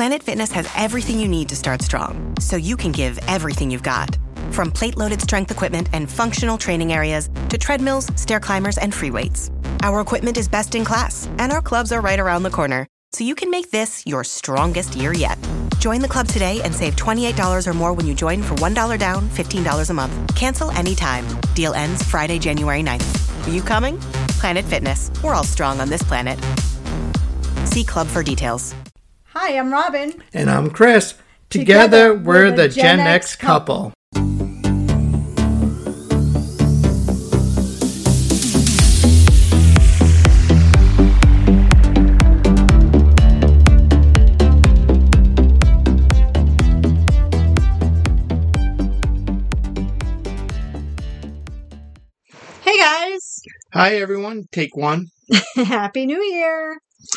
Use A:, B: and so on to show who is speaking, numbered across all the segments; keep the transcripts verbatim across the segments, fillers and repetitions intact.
A: Planet Fitness has everything you need to start strong, so you can give everything you've got. From plate-loaded strength equipment and functional training areas to treadmills, stair climbers, and free weights. Our equipment is best in class, and our clubs are right around the corner, so you can make this your strongest year yet. Join the club today and save twenty-eight dollars or more when you join for one dollar down, fifteen dollars a month. Cancel anytime. Deal ends Friday, January ninth. Are you coming? Planet Fitness. We're all strong on this planet. See club for details.
B: Hi, I'm Robin.
C: And I'm Chris. Together, Together we're, we're the, the Gen, Gen X couple. couple.
B: Hey guys.
C: Hi everyone. Take one.
B: Happy New Year.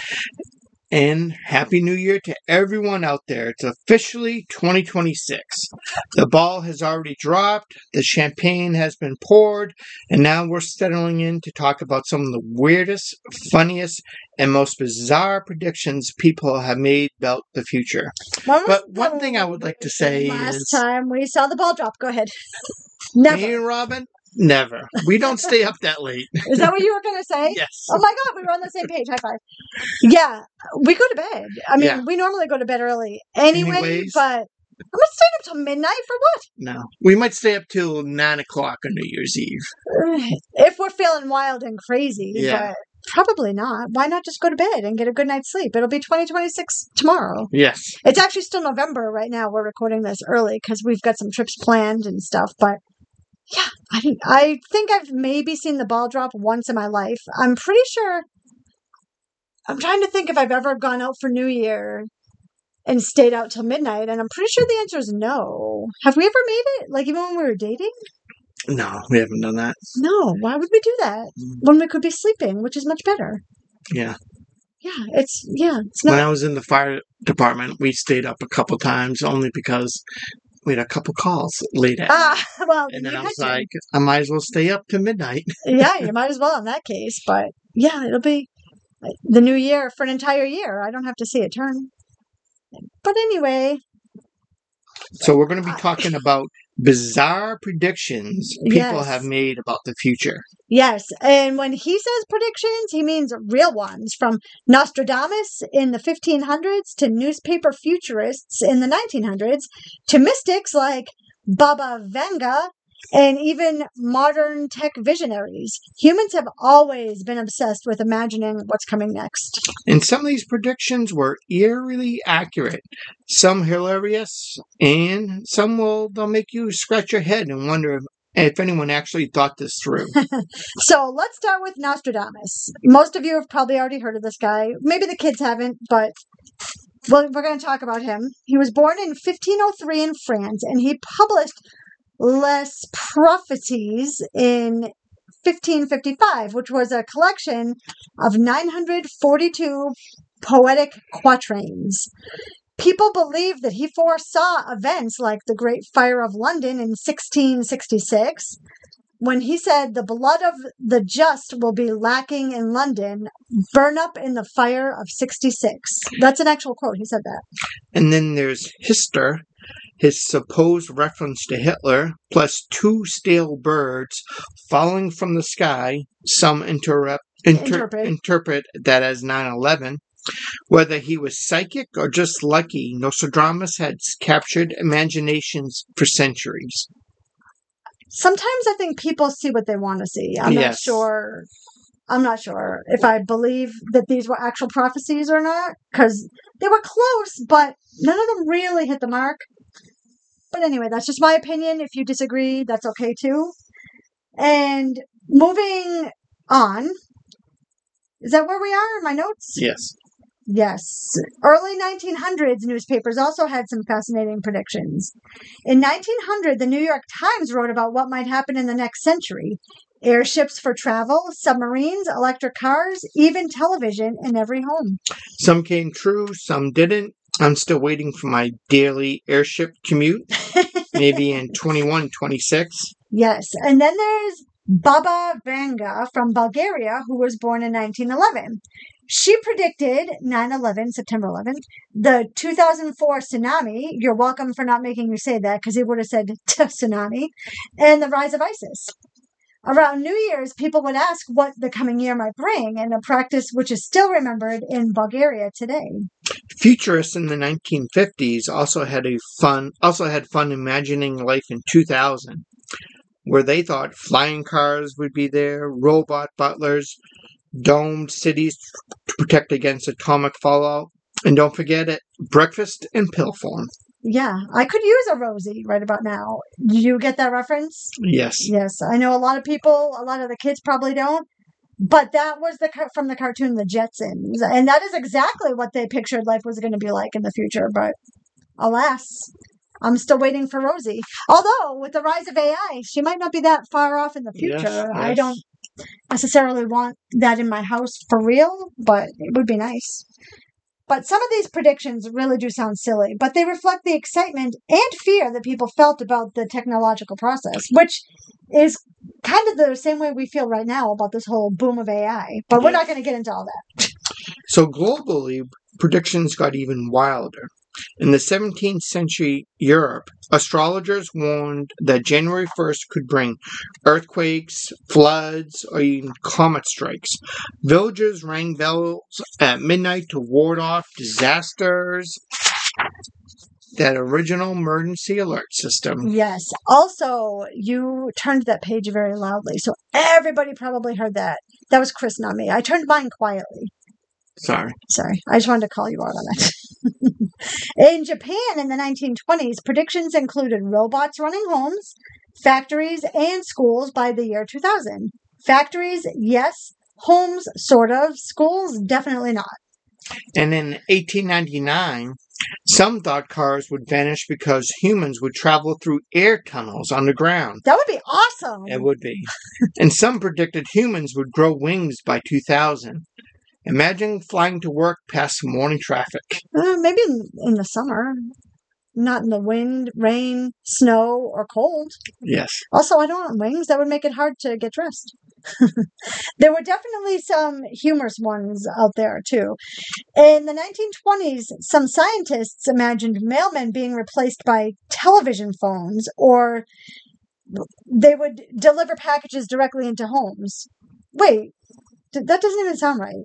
C: And Happy New Year to everyone out there. It's officially twenty twenty-six. The ball has already dropped, the champagne has been poured, and now we're settling in to talk about some of the weirdest, funniest, and most bizarre predictions people have made about the future. But one thing I would like to say
B: last
C: is...
B: Last time we saw the ball drop. Go ahead. Never.
C: Me and Robin? Never. We don't stay up that late.
B: Is that what you were going to say?
C: Yes.
B: Oh my God, we were on the same page. High five. Yeah, we go to bed. I mean, yeah. we normally go to bed early anyway,
C: Anyways,
B: but I'm going to stay up till midnight for what?
C: No. We might stay up till nine o'clock on New Year's Eve.
B: If we're feeling wild and crazy,
C: yeah.
B: but probably not. Why not just go to bed and get a good night's sleep? It'll be twenty twenty-six tomorrow.
C: Yes.
B: It's actually still November right now. We're recording this early because we've got some trips planned and stuff, but yeah, I think, I think I've maybe seen the ball drop once in my life. I'm pretty sure. I'm trying to think if I've ever gone out for New Year and stayed out till midnight, and I'm pretty sure the answer is no. Have we ever made it? Like even when we were dating?
C: No, we haven't done that.
B: No, why would we do that when we could be sleeping, which is much better?
C: Yeah.
B: Yeah, it's yeah. It's not.
C: When I was in the fire department, we stayed up a couple times only because we had a couple calls late at
B: ah,
C: night.
B: well,
C: and then I was like, I might as well stay up to midnight.
B: Yeah, you might as well in that case. But yeah, it'll be the new year for an entire year. I don't have to see it turn. But anyway.
C: So we're going to be talking about bizarre predictions people
B: yes.
C: have made about the future.
B: Yes, and when he says predictions, he means real ones, from Nostradamus in the fifteen hundreds to newspaper futurists in the nineteen hundreds to mystics like Baba Vanga and even modern tech visionaries. Humans have always been obsessed with imagining what's coming next.
C: And some of these predictions were eerily accurate, some hilarious, and some will they'll make you scratch your head and wonder if if anyone actually thought this through.
B: So let's start with Nostradamus. Most of you have probably already heard of this guy. Maybe the kids haven't, but well, we're going to talk about him. He was born in fifteen oh three in France, and he published Les Prophéties in fifteen fifty-five, which was a collection of nine hundred forty-two poetic quatrains. People believe that he foresaw events like the Great Fire of London in sixteen sixty-six, when he said, "The blood of the just will be lacking in London, burn up in the fire of sixty-six." That's an actual quote. He said that.
C: And then there's Hister, his supposed reference to Hitler, plus two stale birds falling from the sky. Some interrupt, inter-
B: interpret.
C: interpret that as nine eleven. Whether he was psychic or just lucky, Nostradamus had captured imaginations for centuries.
B: Sometimes I think people see what they want to see. I'm
C: yes.
B: not sure. I'm not sure if I believe that these were actual prophecies or not, because they were close, but none of them really hit the mark. But anyway, that's just my opinion. If you disagree, that's okay too. And moving on. Is that where we are in my notes?
C: Yes.
B: Yes. Early nineteen hundreds newspapers also had some fascinating predictions. In nineteen hundred, the New York Times wrote about what might happen in the next century. Airships for travel, submarines, electric cars, even television in every home.
C: Some came true, some didn't. I'm still waiting for my daily airship commute, maybe in twenty-one, twenty-six.
B: Yes. And then there's Baba Vanga from Bulgaria, who was born in nineteen eleven. She predicted nine eleven, September eleventh, the two thousand four tsunami. You're welcome for not making you say that, because he would have said tsunami, and the rise of ISIS. Around New Year's, people would ask what the coming year might bring, and a practice which is still remembered in Bulgaria today.
C: Futurists in the nineteen fifties also had a fun also had fun imagining life in two thousand, where they thought flying cars would be there, robot butlers, domed cities to protect against atomic fallout, and don't forget it, breakfast in pill form.
B: Yeah, I could use a Rosie right about now. Do you get that reference?
C: Yes.
B: Yes, I know a lot of people, a lot of the kids probably don't, but that was the from the cartoon The Jetsons, and that is exactly what they pictured life was going to be like in the future, but alas, I'm still waiting for Rosie. Although, with the rise of A I, she might not be that far off in the future.
C: Yes,
B: I
C: yes.
B: don't necessarily want that in my house for real, but it would be nice. But some of these predictions really do sound silly, but they reflect the excitement and fear that people felt about the technological process, which is kind of the same way we feel right now about this whole boom of A I. But we're
C: Yes.
B: not going to get into all that.
C: So globally, predictions got even wilder. In the seventeenth century Europe, astrologers warned that January first could bring earthquakes, floods, or even comet strikes. Villagers rang bells at midnight to ward off disasters. That original emergency alert system.
B: Yes. Also, you turned that page very loudly, so everybody probably heard that. That was Chris, not me. I turned mine quietly.
C: Sorry.
B: Sorry, I just wanted to call you out on that. In Japan in the nineteen twenties, predictions included robots running homes, factories, and schools by the year two thousand. Factories, yes. Homes, sort of. Schools, definitely not.
C: And in eighteen ninety-nine, some thought cars would vanish because humans would travel through air tunnels underground.
B: That would be awesome.
C: It would be. And some predicted humans would grow wings by two thousand. Imagine flying to work past morning traffic.
B: Uh, maybe in, in the summer. Not in the wind, rain, snow, or cold.
C: Yes.
B: Also, I don't want wings. That would make it hard to get dressed. There were definitely some humorous ones out there, too. In the nineteen twenties, some scientists imagined mailmen being replaced by television phones, or they would deliver packages directly into homes. Wait, that doesn't even sound right.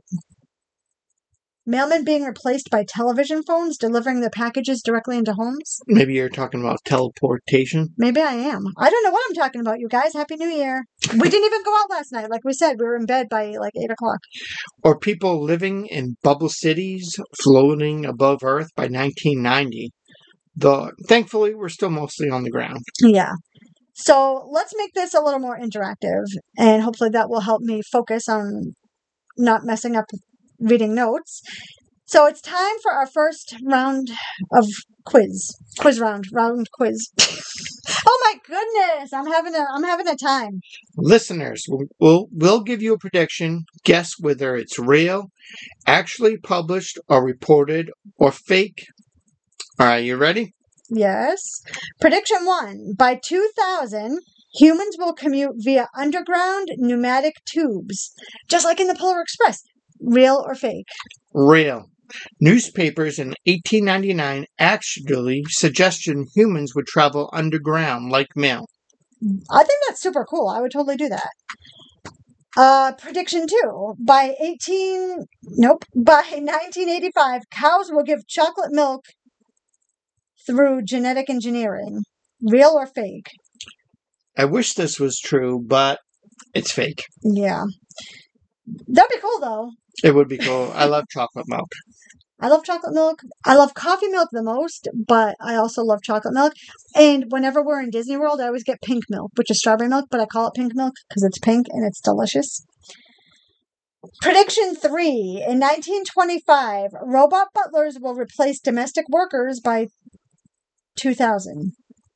B: Mailmen being replaced by television phones, delivering their packages directly into homes?
C: Maybe you're talking about teleportation.
B: Maybe I am. I don't know what I'm talking about, you guys. Happy New Year. We didn't even go out last night. Like we said, we were in bed by like eight o'clock.
C: Or people living in bubble cities floating above Earth by nineteen ninety. Though, thankfully, we're still mostly on the ground.
B: Yeah. So let's make this a little more interactive, and hopefully that will help me focus on not messing up reading notes. So it's time for our first round of quiz. Quiz round. Round quiz. Oh my goodness. I'm having a I'm having a time.
C: Listeners, we'll, we'll, we'll give you a prediction. Guess whether it's real, actually published, or reported, or fake. All right, you ready?
B: Yes. Prediction one. By two thousand, humans will commute via underground pneumatic tubes, just like in the Polar Express. Real or fake?
C: Real. Newspapers in eighteen ninety-nine actually suggested humans would travel underground like mail.
B: I think that's super cool. I would totally do that. Uh, prediction two. By eighteen... Nope. By nineteen eighty-five, cows will give chocolate milk through genetic engineering. Real or fake?
C: I wish this was true, but it's fake.
B: Yeah. That'd be cool, though.
C: It would be cool. I love chocolate milk.
B: I love chocolate milk. I love coffee milk the most, but I also love chocolate milk. And whenever we're in Disney World, I always get pink milk, which is strawberry milk, but I call it pink milk because it's pink and it's delicious. Prediction three. In nineteen twenty-five, robot butlers will replace domestic workers by two thousand.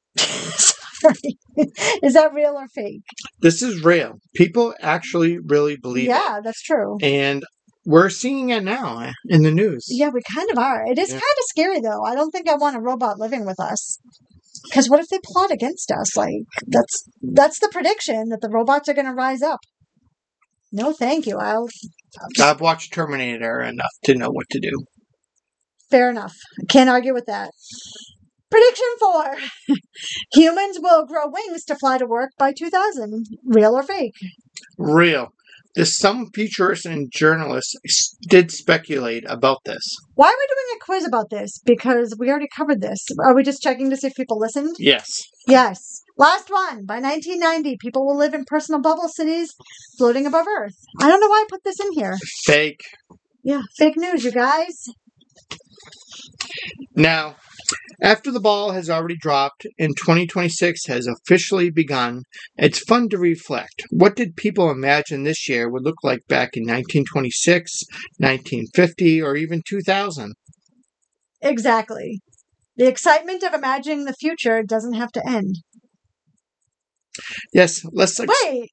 B: Sorry. Is that real or fake?
C: This is real. People actually really believe it.
B: Yeah, that's true.
C: And we're seeing it now in the news.
B: Yeah, we kind of are. It is
C: Yeah.
B: kind of scary, though. I don't think I want a robot living with us. Because what if they plot against us? Like, that's that's the prediction, that the robots are going to rise up. No, thank you. I'll
C: I've watched Terminator enough to know what to do.
B: Fair enough. Can't argue with that. Prediction four. Humans will grow wings to fly to work by two thousand. Real or fake?
C: Real. There's some futurists and journalists did speculate about this.
B: Why are we doing a quiz about this? Because we already covered this. Are we just checking to see if people listened?
C: Yes.
B: Yes. Last one. By nineteen ninety, people will live in personal bubble cities floating above Earth. I don't know why I put this in here.
C: Fake.
B: Yeah, fake news, you guys.
C: Now, after the ball has already dropped and twenty twenty-six has officially begun, it's fun to reflect. What did people imagine this year would look like back in nineteen twenty-six, nineteen fifty, or even two thousand?
B: Exactly. The excitement of imagining the future doesn't have to end.
C: Yes, let's... Ex-
B: Wait.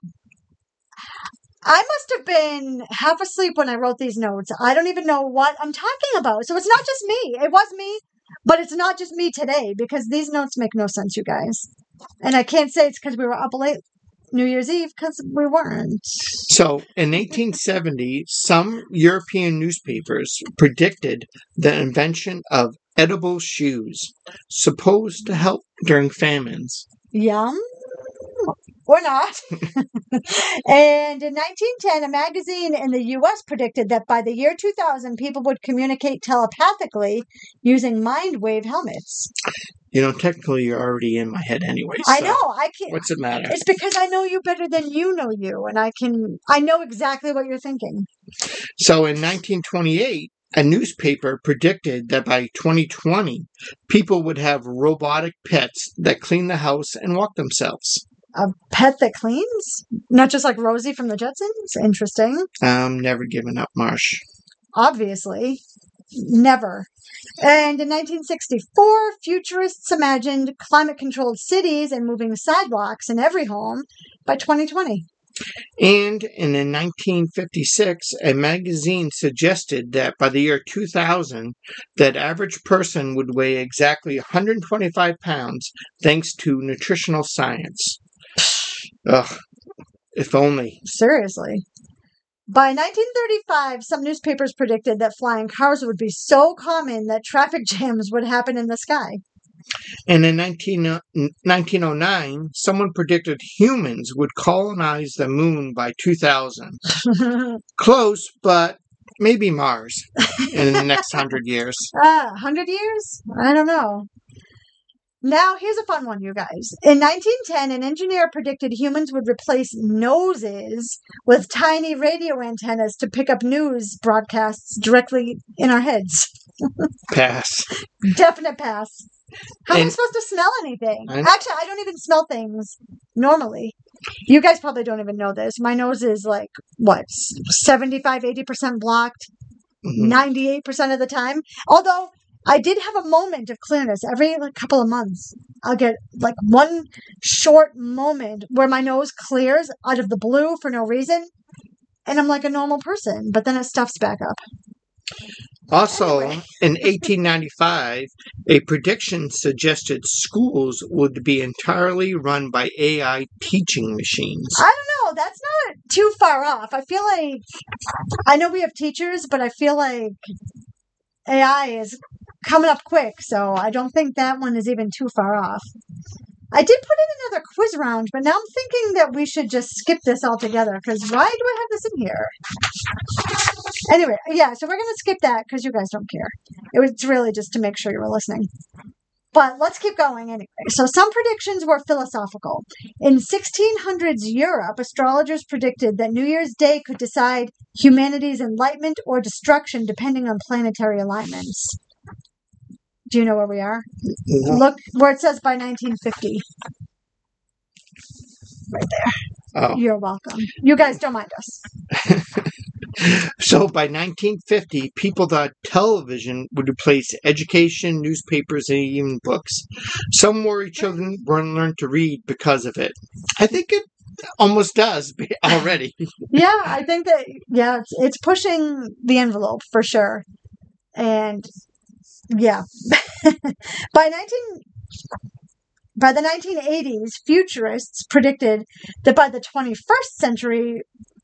B: I must have been half asleep when I wrote these notes. I don't even know what I'm talking about. So it's not just me. It was me, but it's not just me today because these notes make no sense, you guys. And I can't say it's because we were up late New Year's Eve because we weren't.
C: So in eighteen seventy, some European newspapers predicted the invention of edible shoes, supposed to help during famines.
B: Yum. Or not. And in nineteen ten, a magazine in the U S predicted that by the year two thousand, people would communicate telepathically using mind wave helmets.
C: You know, technically, you're already in my head anyway. So
B: I know. I can't.
C: What's it matter?
B: It's because I know you better than you know you, and I can. I know exactly what you're thinking.
C: So in nineteen twenty-eight, a newspaper predicted that by twenty twenty, people would have robotic pets that clean the house and walk themselves.
B: A pet that cleans? Not just like Rosie from the Jetsons? Interesting.
C: I'm never giving up, Marsh.
B: Obviously. Never. And in nineteen sixty-four, futurists imagined climate-controlled cities and moving sidewalks in every home by twenty twenty.
C: And in nineteen fifty-six, a magazine suggested that by the year two thousand, that average person would weigh exactly one hundred twenty-five pounds thanks to nutritional science. Ugh, if only.
B: Seriously. By nineteen thirty-five, some newspapers predicted that flying cars would be so common that traffic jams would happen in the sky.
C: And in nineteen oh nine, someone predicted humans would colonize the moon by two thousand. Close, but maybe Mars in the next hundred years.
B: Ah, hundred years? I don't know. Now, here's a fun one, you guys. In nineteen ten, an engineer predicted humans would replace noses with tiny radio antennas to pick up news broadcasts directly in our heads.
C: Pass.
B: Definite pass. How
C: And-
B: am I supposed to smell anything?
C: I-
B: Actually, I don't even smell things normally. You guys probably don't even know this. My nose is like, what, seventy-five, eighty percent blocked
C: Mhm.
B: ninety-eight percent of the time. Although I did have a moment of clearness every like, couple of months. I'll get like one short moment where my nose clears out of the blue for no reason. And I'm like a normal person, but then it stuffs back up.
C: Also,
B: Anyway.
C: in eighteen ninety-five, a prediction suggested schools would be entirely run by A I teaching machines.
B: I don't know. That's not too far off. I feel like I know we have teachers, but I feel like A I is coming up quick, so I don't think that one is even too far off. I did put in another quiz round, but now I'm thinking that we should just skip this altogether, because why do I have this in here? Anyway, yeah, so we're going to skip that because you guys don't care. It was really just to make sure you were listening. But let's keep going anyway. So some predictions were philosophical. In sixteen hundreds Europe, astrologers predicted that New Year's Day could decide humanity's enlightenment or destruction depending on planetary alignments. Do you know where we are?
C: No.
B: Look where it says by nineteen fifty. Right there.
C: Oh.
B: You're welcome. You guys don't mind us.
C: So by nineteen fifty, people thought television would replace education, newspapers, and even books. Some worried children wouldn't learn to read because of it. I think it almost does already.
B: Yeah, I think that, yeah, it's, it's pushing the envelope for sure. And yeah, by nineteen by the nineteen eighties, futurists predicted that by the twenty-first century,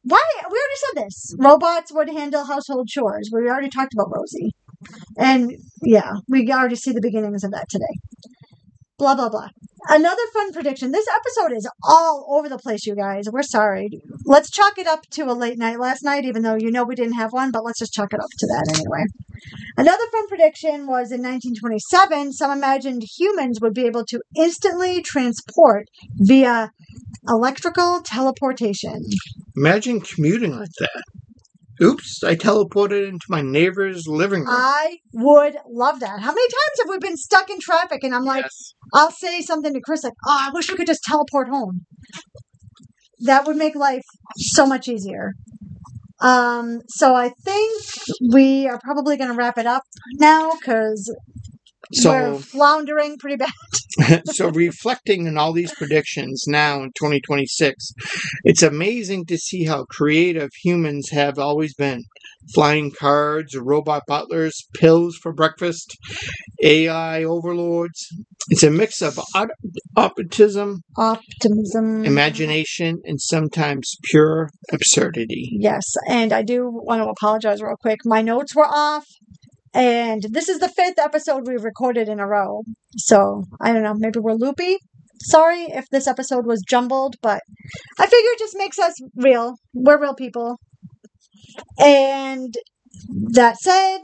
B: Why? We already said this. Robots would handle household chores. We already talked about Rosie. And yeah, we already see the beginnings of that today. Blah, blah, blah. Another fun prediction. This episode is all over the place, you guys. We're sorry. Let's chalk it up to a late night last night, even though you know we didn't have one, but let's just chalk it up to that anyway. Another fun prediction was in nineteen twenty-seven, some imagined humans would be able to instantly transport via electrical teleportation.
C: Imagine commuting like that. Oops, I teleported into my neighbor's living room.
B: I would love that. How many times have we been stuck in traffic and I'm like,
C: Yes.
B: I'll say something to Chris like, oh, I wish we could just teleport home. That would make life so much easier. Um, so I think we are probably going to wrap it up now because
C: So-
B: we're floundering pretty bad.
C: So reflecting on all these predictions now in twenty twenty-six, it's amazing to see how creative humans have always been. Flying cards, robot butlers, pills for breakfast, A I overlords. It's a mix of op- optimism,
B: Optimism.
C: imagination, and sometimes pure absurdity.
B: Yes, and I do want to apologize real quick. My notes were off, and this is the fifth episode we've recorded in a row. So, I don't know, maybe we're loopy. Sorry if this episode was jumbled, but I figure it just makes us real. We're real people. And that said,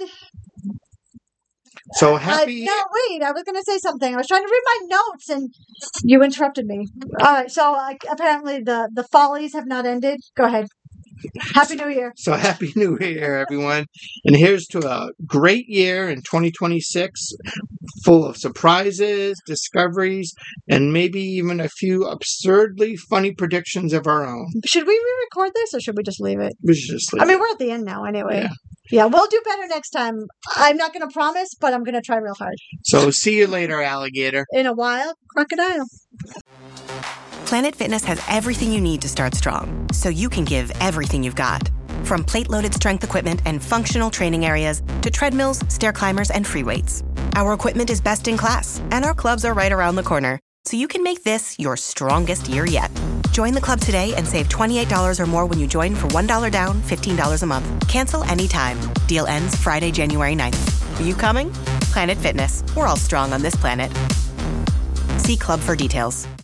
C: So
B: I,
C: happy.
B: no, wait, I was going to say something. I was trying to read my notes, and you interrupted me. All right, so uh, apparently the, the follies have not ended. Go ahead. Happy New Year.
C: So happy New Year, everyone. And here's to a great year in twenty twenty-six, full of surprises, discoveries, and maybe even a few absurdly funny predictions of our own.
B: Should we re-record this, or should we just leave it?
C: We should just leave
B: I mean,
C: it.
B: we're at the end now anyway.
C: Yeah.
B: Yeah, we'll do better next time. I'm not going to promise, but I'm going to try real hard.
C: So see you later, alligator.
B: In a while, crocodile.
A: Planet Fitness has everything you need to start strong, so you can give everything you've got. From plate-loaded strength equipment and functional training areas to treadmills, stair climbers, and free weights. Our equipment is best in class, and our clubs are right around the corner, so you can make this your strongest year yet. Join the club today and save twenty-eight dollars or more when you join for one dollar down, fifteen dollars a month. Cancel anytime. Deal ends Friday, January ninth. Are you coming? Planet Fitness. We're all strong on this planet. See club for details.